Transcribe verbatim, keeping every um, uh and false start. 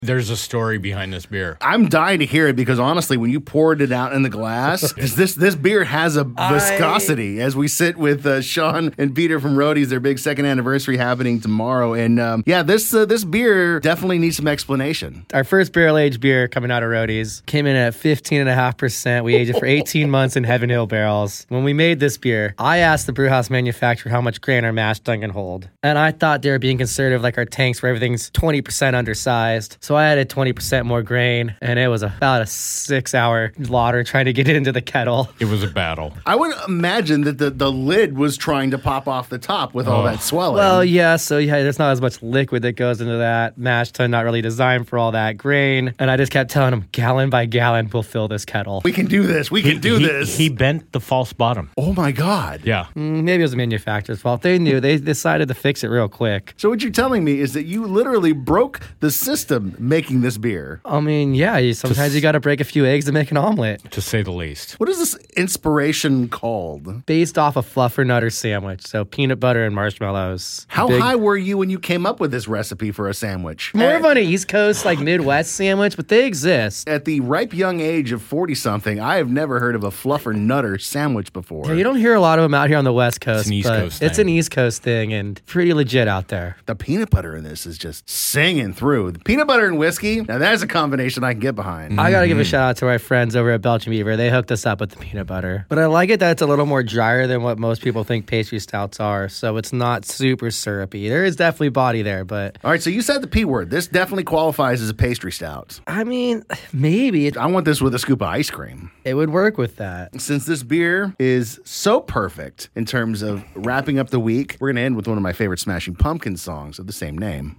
There's a story behind this beer. I'm dying to hear it because honestly, when you poured it out in the glass, this this beer has a viscosity. I... As we sit with uh, Sean and Peter from Roadies, their big second anniversary happening tomorrow, and um, yeah, this uh, this beer definitely needs some explanation. Our first barrel aged beer coming out of Roadies came in at fifteen and a half percent. We aged it for eighteen months in Heaven Hill barrels. When we made this beer, I asked the brewhouse manufacturer how much grain our mash tun can hold, and I thought they were being conservative, like our tanks where everything's twenty percent undersized. So I added twenty percent more grain, and it was about a six-hour lauder trying to get it into the kettle. It was a battle. I would imagine that the, the lid was trying to pop off the top with oh. all that swelling. Well, yeah, so yeah, there's not as much liquid that goes into that. Mash tun not really designed for all that grain, and I just kept telling them, gallon by gallon, we'll fill this kettle. We can do this. We can he, do he, this. He bent the false bottom. Oh, my God. Yeah. Mm, maybe it was the manufacturer's fault. They knew. They decided to fix it real quick. So what you're telling me is that you literally broke the system making this beer. I mean, yeah, you, sometimes you got to break a few eggs to make an omelet. To say the least. What is this inspiration called? Based off a Fluffernutter sandwich, so peanut butter and marshmallows. How Big... high were you when you came up with this recipe for a sandwich? More at, of an East Coast, like Midwest sandwich, but they exist. At the ripe young age of forty-something, I have never heard of a Fluffernutter sandwich before. Yeah, you don't hear a lot of them out here on the West Coast. It's an East but Coast It's thing. an East Coast thing and pretty legit out there. The peanut butter in this is just singing through. The peanut butter and whiskey, now that's a combination I can get behind. I gotta give a shout out to our friends over at Belgian Beaver. They hooked us up with the peanut butter. But I like it that it's a little more drier than what most people think pastry stouts are, so it's not super syrupy. There is definitely body there, but... All right, so you said the P word. This definitely qualifies as a pastry stout. I mean, maybe. I want this with a scoop of ice cream. It would work with that. Since this beer is so perfect in terms of wrapping up the week, we're going to end with one of my favorite Smashing Pumpkins songs of the same name.